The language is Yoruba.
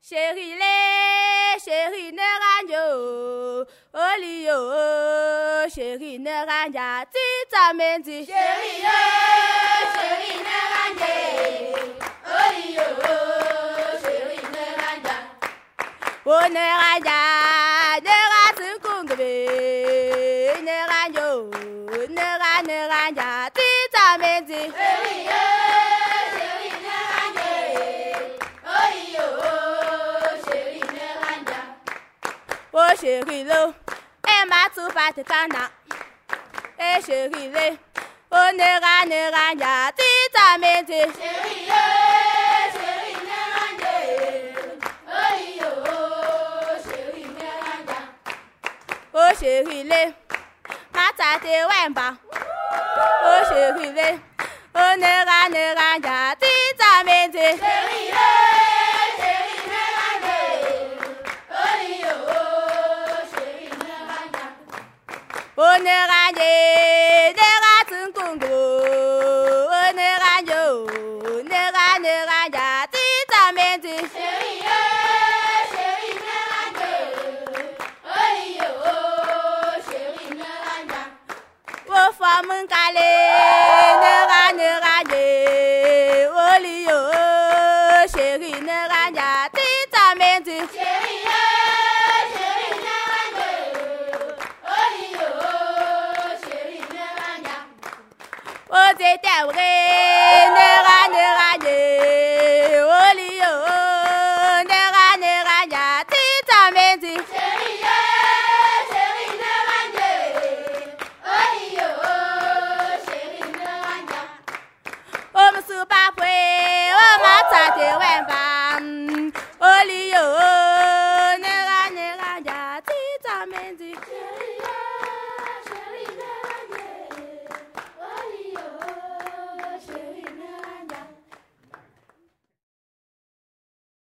Chérie, ne ranjo, olio, chérie, ne ranja, tita mendi. Chérie, ne ranje, olio, chérie, ne ranja. Oh, ne ranja, ne ratu kungbe, ne ranjo, ne ranja, tita mendi. Chérie, ne ranje, olio, chérie, ne ranja. Oh, chérie, lo, ma tu pate kana. Eh, chérie, le, oh, ne ranja, tita mendi. Chérie, ne ranje, olio, chérie, ne ranja. Oh, chérie, le, mata te wemba. Oh, chérie, le, oh, ne ranja, tita mendi. Chérie, ne ranje, olio, chérie, ne ranja. Oh, ne ratun kungu. Oh, ne ranja, tita mendi. Chérie, ne ranje, olio, chérie, ne ranja. Oh, femme kale, ne ranje, olio, chérie, ne ranja, tita mendi. Chérie, ne ranje, olio, chérie, ne ranja. Oh, t'étais vrai, ne ranje, olio, ne ranja, tita mendi. Chérie, ne ranje, olio, chérie, ne ranja. Oh, m'sou papwe, oh, mata te wemba. Olio, ne ranja, tita mendi.